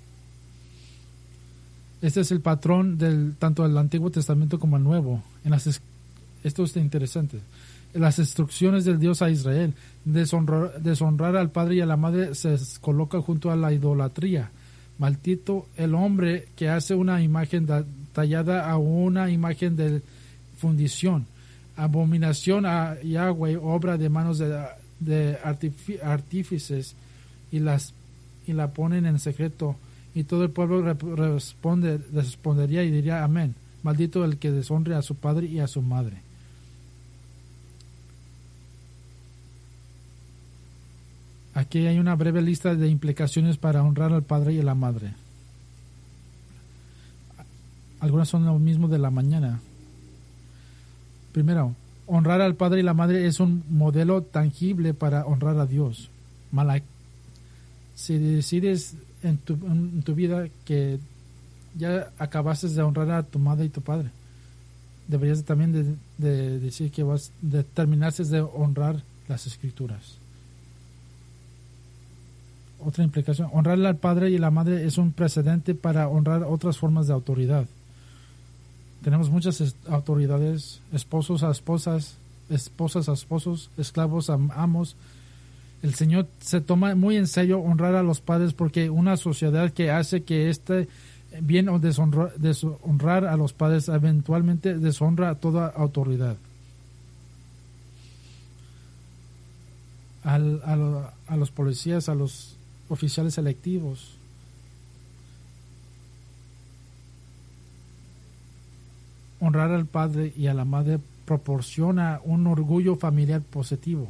Este es el patrón del tanto del Antiguo Testamento como el Nuevo. En las Esto es interesante. Las instrucciones del Dios a Israel, deshonrar, deshonrar al padre y a la madre se coloca junto a la idolatría. Maldito el hombre que hace una imagen da, tallada a una imagen de fundición. Abominación a Yahweh, obra de manos de, de artífices, y, las, y la ponen en secreto. Y todo el pueblo responde, respondería y diría amén. Maldito el que deshonre a su padre y a su madre. Aquí hay una breve lista de implicaciones para honrar al padre y a la madre. Algunas son lo mismo de la mañana. Primero, honrar al padre y la madre es un modelo tangible para honrar a Dios. Malak, si decides en tu, en tu vida que ya acabaste de honrar a tu madre y tu padre, deberías también de, de decir que vas de terminaste de honrar las escrituras. Otra implicación, honrar al padre y la madre es un precedente para honrar otras formas de autoridad. Tenemos muchas autoridades, esposos a esposas, esposas a esposos, esclavos a amos. El Señor se toma muy en serio honrar a los padres, porque una sociedad que hace que este bien o deshonrar, deshonrar a los padres eventualmente deshonra a toda autoridad. Al, a, lo, a los policías, a los oficiales electivos. Honrar al padre y a la madre proporciona un orgullo familiar positivo.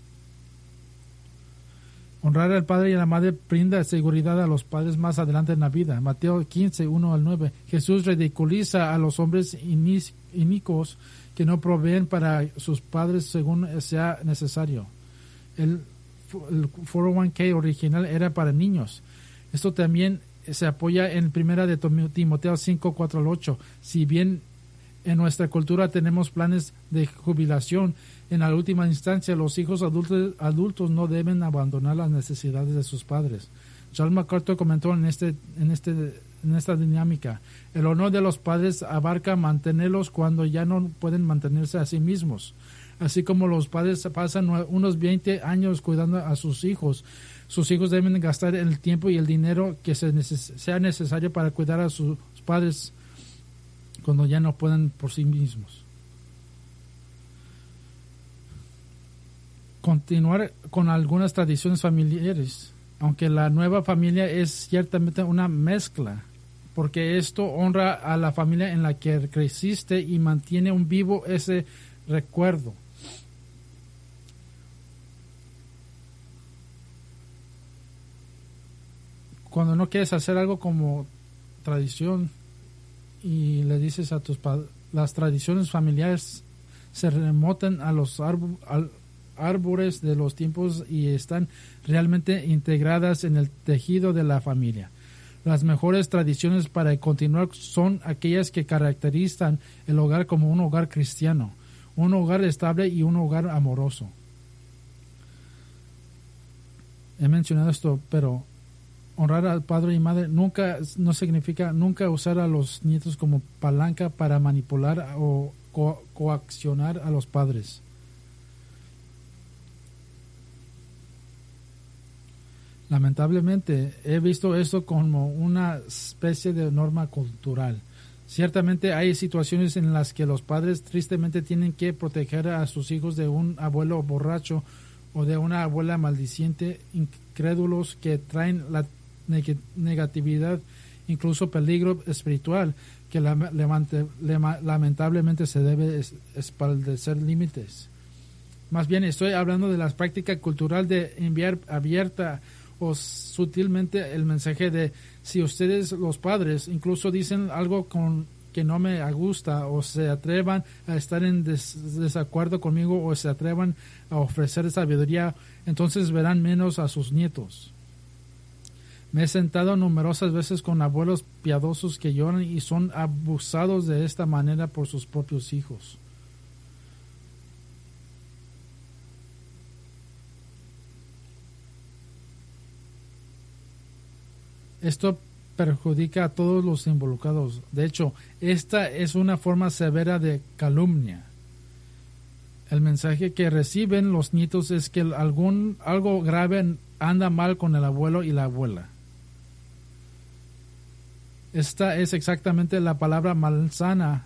Honrar al padre y a la madre brinda seguridad a los padres más adelante en la vida. Mateo quince, uno al nueve. Jesús ridiculiza a los hombres inicuos que no proveen para sus padres según sea necesario. El el cuatro oh uno k original era para niños. Esto también se apoya en primera de Timoteo cinco, cuatro al ocho. Si bien en nuestra cultura tenemos planes de jubilación, en la última instancia los hijos adultos, adultos no deben abandonar las necesidades de sus padres. Charles MacArthur comentó en, este, en, este, en esta dinámica: el honor de los padres abarca mantenerlos cuando ya no pueden mantenerse a sí mismos. Así como los padres pasan unos veinte años cuidando a sus hijos, sus hijos deben gastar el tiempo y el dinero que se neces- sea necesario para cuidar a sus padres cuando ya no pueden por sí mismos. continuar con algunas tradiciones familiares, aunque la nueva familia es ciertamente una mezcla, porque esto honra a la familia en la que creciste y mantiene un vivo ese recuerdo. Cuando no quieres hacer algo como tradición y le dices a tus padres, las tradiciones familiares se remontan a los árboles de los tiempos y están realmente integradas en el tejido de la familia. Las mejores tradiciones para continuar son aquellas que caracterizan el hogar como un hogar cristiano, un hogar estable y un hogar amoroso. He mencionado esto, pero honrar al padre y madre nunca no significa nunca usar a los nietos como palanca para manipular o co- coaccionar a los padres. Lamentablemente he visto esto como una especie de norma cultural. Ciertamente hay situaciones en las que los padres tristemente tienen que proteger a sus hijos de un abuelo borracho o de una abuela maldiciente, incrédulos que traen la negatividad, incluso peligro espiritual, que la, levante, lema, lamentablemente se debe es, establecer límites. Más bien estoy hablando de la práctica cultural de enviar abierta o sutilmente el mensaje de si ustedes los padres incluso dicen algo con que no me gusta o se atrevan a estar en des, desacuerdo conmigo o se atrevan a ofrecer sabiduría, entonces verán menos a sus nietos. Me he sentado numerosas veces con abuelos piadosos que lloran y son abusados de esta manera por sus propios hijos. Esto perjudica a todos los involucrados. De hecho, esta es una forma severa de calumnia. El mensaje que reciben los nietos es que algún, algo grave anda mal con el abuelo y la abuela. Esta es exactamente la palabra malsana,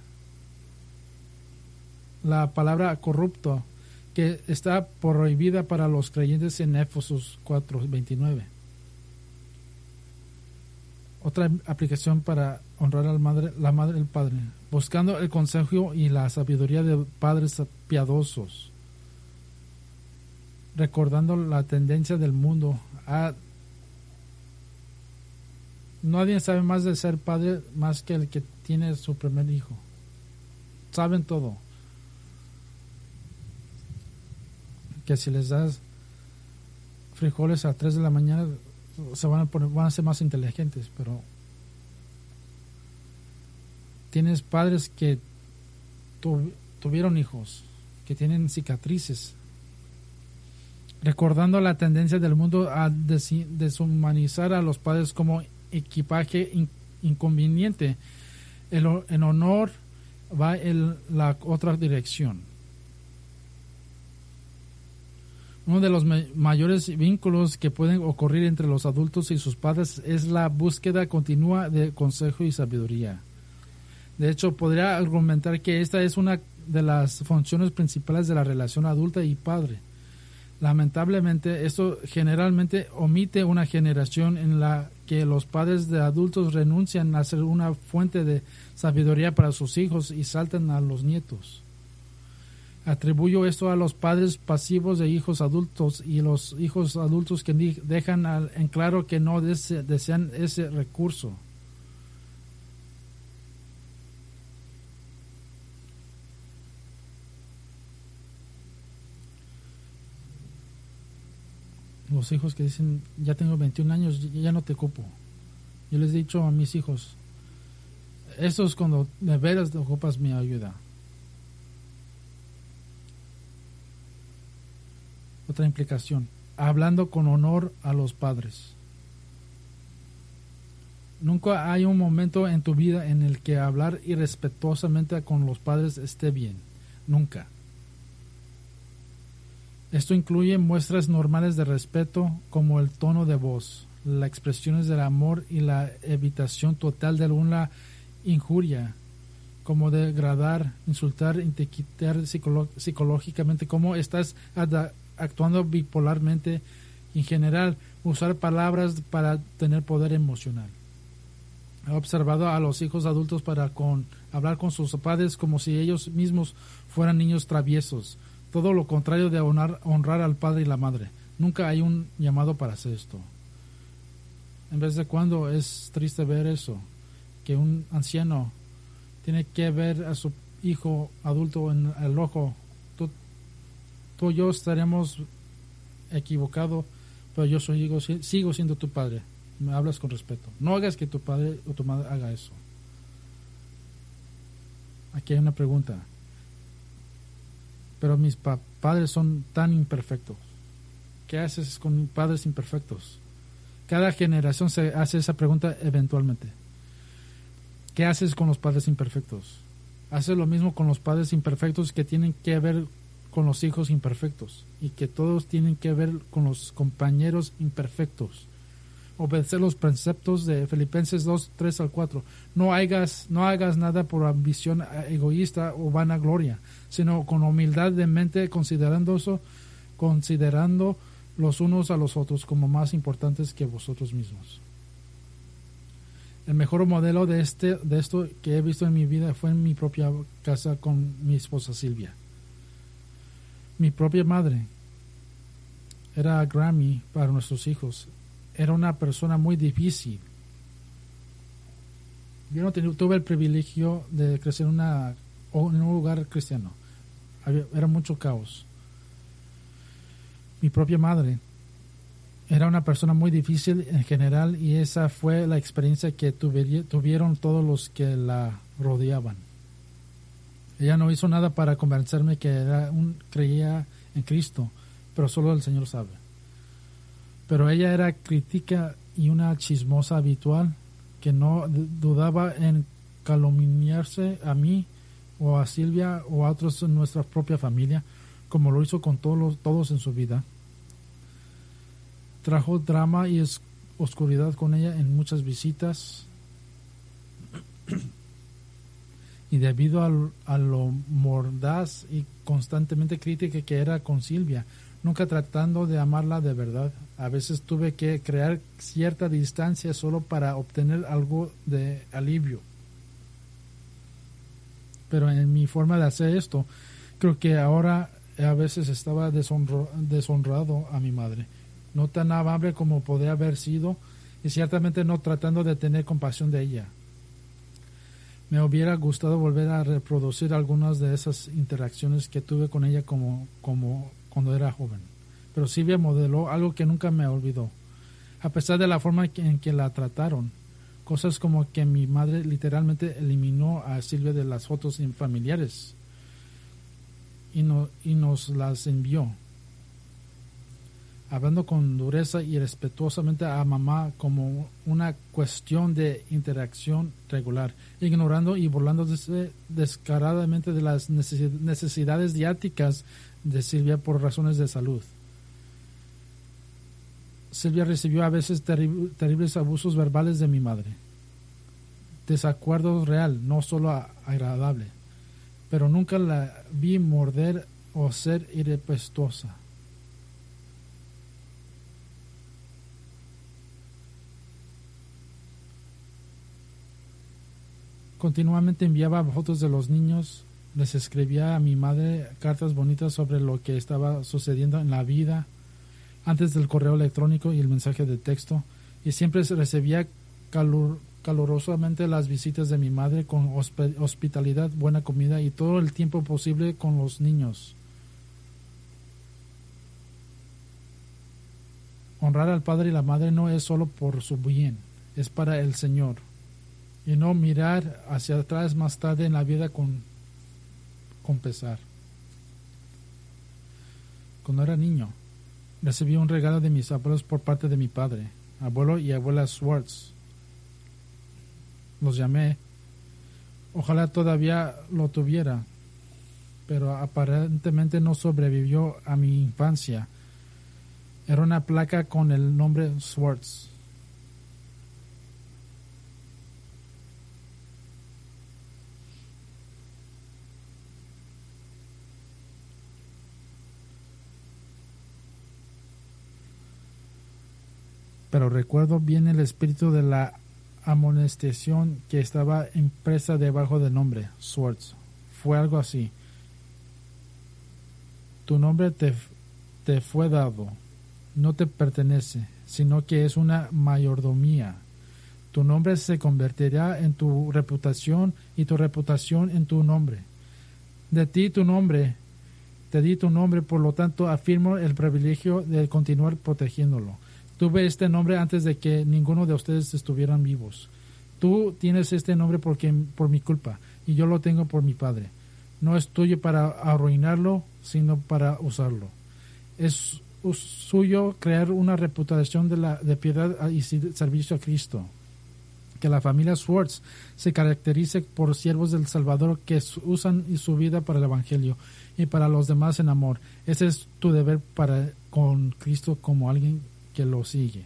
la palabra corrupto, que está prohibida para los creyentes en Éfesos cuatro veintinueve. Otra aplicación para honrar a la madre, la madre y el padre, buscando el consejo y la sabiduría de padres piadosos, recordando la tendencia del mundo a nadie sabe más de ser padre más que el que tiene su primer hijo. Saben todo. Que si les das frijoles a tres de la mañana se van a poner, van a ser más inteligentes, pero tienes padres que tu, tuvieron hijos, que tienen cicatrices, recordando la tendencia del mundo a des, deshumanizar a los padres como equipaje in, inconveniente. El, en honor va en la otra dirección. Uno de los mayores vínculos que pueden ocurrir entre los adultos y sus padres es la búsqueda continua de consejo y sabiduría. De hecho, podría argumentar que esta es una de las funciones principales de la relación adulta y padre. Lamentablemente, esto generalmente omite una generación en la que los padres de adultos renuncian a ser una fuente de sabiduría para sus hijos y saltan a los nietos. Atribuyo esto a los padres pasivos de hijos adultos y los hijos adultos que dejan en claro que no dese, desean ese recurso. Los hijos que dicen, ya tengo veintiún años, ya no te ocupo. Yo les he dicho a mis hijos, esto es cuando de veras te ocupas mi ayuda. Otra implicación, hablando con honor a los padres. Nunca hay un momento en tu vida en el que hablar irrespetuosamente con los padres esté bien. Nunca. Esto incluye muestras normales de respeto como el tono de voz, las expresiones del amor y la evitación total de alguna injuria, como degradar, insultar, etiquetar psicolo- psicológicamente, como estás actuando bipolarmente y en general usar palabras para tener poder emocional. He observado a los hijos adultos para con, hablar con sus padres como si ellos mismos fueran niños traviesos. Todo lo contrario de honrar, honrar al padre y la madre. Nunca hay un llamado para hacer esto. En vez de cuando es triste ver eso, que un anciano tiene que ver a su hijo adulto en el ojo. Tú, tú y yo estaremos equivocados, pero yo soy, sigo, sigo siendo tu padre. Me hablas con respeto. No hagas que tu padre o tu madre haga eso. Aquí hay una pregunta. Pero mis pa padres son tan imperfectos. ¿Qué haces con padres imperfectos? Cada generación se hace esa pregunta eventualmente. ¿Qué haces con los padres imperfectos? Haces lo mismo con los padres imperfectos que tienen que ver con los hijos imperfectos y que todos tienen que ver con los compañeros imperfectos. Obedecer los preceptos de Filipenses dos, tres al cuatro. No hagas, no hagas nada por ambición egoísta o vanagloria, sino con humildad de mente, considerando eso, considerando los unos a los otros como más importantes que vosotros mismos. El mejor modelo de este, de esto que he visto en mi vida fue en mi propia casa con mi esposa Silvia. Mi propia madre era Grammy para nuestros hijos. Era una persona muy difícil. Yo no tenía, tuve el privilegio de crecer en, una, en un lugar cristiano. Había, era mucho caos. Mi propia madre era una persona muy difícil en general y esa fue la experiencia que tuve, tuvieron todos los que la rodeaban. Ella no hizo nada para convencerme que era un, creía en Cristo, pero solo el Señor sabe. Pero ella era crítica y una chismosa habitual que no dudaba en calumniarse a mí o a Silvia o a otros en nuestra propia familia, como lo hizo con todos, los, todos en su vida. Trajo drama y es, oscuridad con ella en muchas visitas y debido al, a lo mordaz y constantemente crítica que era con Silvia, nunca tratando de amarla de verdad. A veces tuve que crear cierta distancia solo para obtener algo de alivio. Pero en mi forma de hacer esto, creo que ahora a veces estaba deshonro, deshonrado a mi madre. No tan amable como podría haber sido y ciertamente no tratando de tener compasión de ella. Me hubiera gustado volver a reproducir algunas de esas interacciones que tuve con ella como, como cuando era joven. Pero Silvia modeló algo que nunca me olvidó. A pesar de la forma en que la trataron, cosas como que mi madre literalmente eliminó a Silvia de las fotos familiares y, no, y nos las envió, hablando con dureza y respetuosamente a mamá como una cuestión de interacción regular, ignorando y burlándose descaradamente de las necesidades diáticas de Silvia por razones de salud. Silvia recibió a veces terri terribles abusos verbales de mi madre. Desacuerdo real, no solo agradable, pero nunca la vi morder o ser irrespetuosa. Continuamente enviaba fotos de los niños, les escribía a mi madre cartas bonitas sobre lo que estaba sucediendo en la vida antes del correo electrónico y el mensaje de texto, y siempre recibía calor, calurosamente las visitas de mi madre con hospitalidad, buena comida y todo el tiempo posible con los niños. Honrar al padre y la madre no es solo por su bien, es para el Señor. Y no mirar hacia atrás más tarde en la vida con, con pesar. Cuando era niño, recibí un regalo de mis abuelos por parte de mi padre, abuelo y abuela Schwartz. Los llamé. Ojalá todavía lo tuviera, pero aparentemente no sobrevivió a mi infancia. Era una placa con el nombre Schwartz. pero recuerdo bien el espíritu de la amonestación que estaba impresa debajo del nombre, Swartz. Fue algo así. Tu nombre te, te fue dado, no te pertenece, sino que es una mayordomía. Tu nombre se convertirá en tu reputación y tu reputación en tu nombre. De ti tu nombre, te di tu nombre, por lo tanto afirmo el privilegio de continuar protegiéndolo. Tuve este nombre antes de que ninguno de ustedes estuvieran vivos. Tú tienes este nombre porque, por mi culpa, y yo lo tengo por mi Padre. No es tuyo para arruinarlo, sino para usarlo. Es suyo crear una reputación de, la, de piedad y servicio a Cristo. Que la familia Swartz se caracterice por siervos del Salvador que usan su vida para el Evangelio y para los demás en amor. Ese es tu deber para con Cristo como alguien que lo sigue.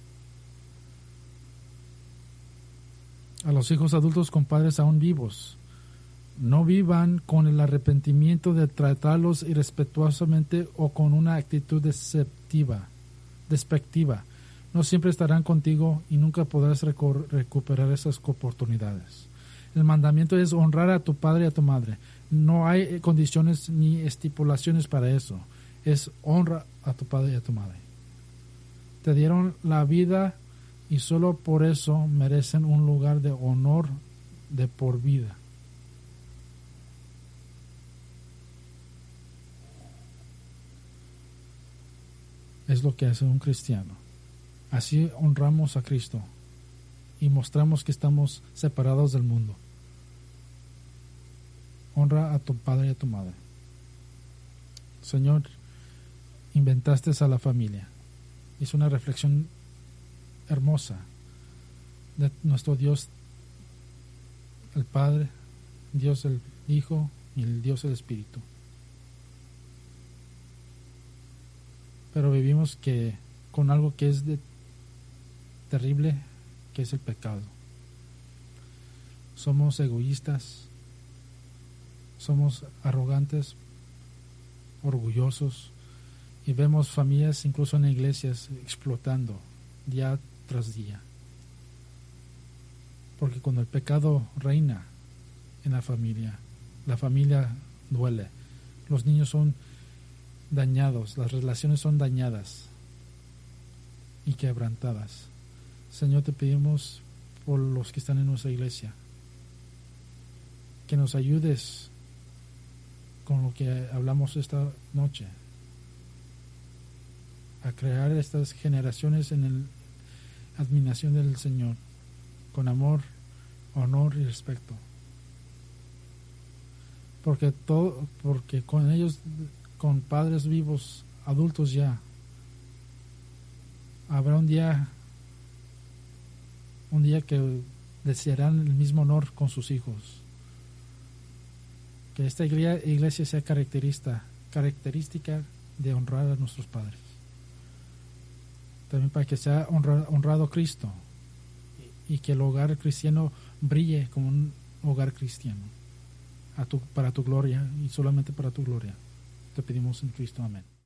A los hijos adultos con padres aún vivos, no vivan con el arrepentimiento de tratarlos irrespetuosamente o con una actitud deceptiva, despectiva. No siempre estarán contigo y nunca podrás recu- recuperar esas oportunidades. El mandamiento es honrar a tu padre y a tu madre. No hay condiciones ni estipulaciones para eso. Es honra a tu padre y a tu madre. Te dieron la vida y solo por eso merecen un lugar de honor de por vida. Es lo que hace un cristiano. Así honramos a Cristo y mostramos que estamos separados del mundo. Honra a tu padre y a tu madre. Señor, inventaste a la familia. Es una reflexión hermosa de nuestro Dios, el Padre, Dios el Hijo y el Dios el Espíritu. Pero vivimos que con algo que es de terrible, que es el pecado. Somos egoístas, somos arrogantes, orgullosos, y vemos familias, incluso en iglesias, explotando día tras día. Porque cuando el pecado reina en la familia, la familia duele, los niños son dañados, las relaciones son dañadas y quebrantadas. Señor, te pedimos por los que están en nuestra iglesia, que nos ayudes con lo que hablamos esta noche, a crear estas generaciones en la admiración del Señor, con amor, honor y respeto. Porque todo, porque con ellos, con padres vivos, adultos ya, habrá un día un día que desearán el mismo honor con sus hijos. Que esta iglesia sea característica, característica de honrar a nuestros padres. También para que sea honrado, honrado Cristo y, y que el hogar cristiano brille como un hogar cristiano a tu, para tu gloria y solamente para tu gloria. Te pedimos en Cristo. Amén.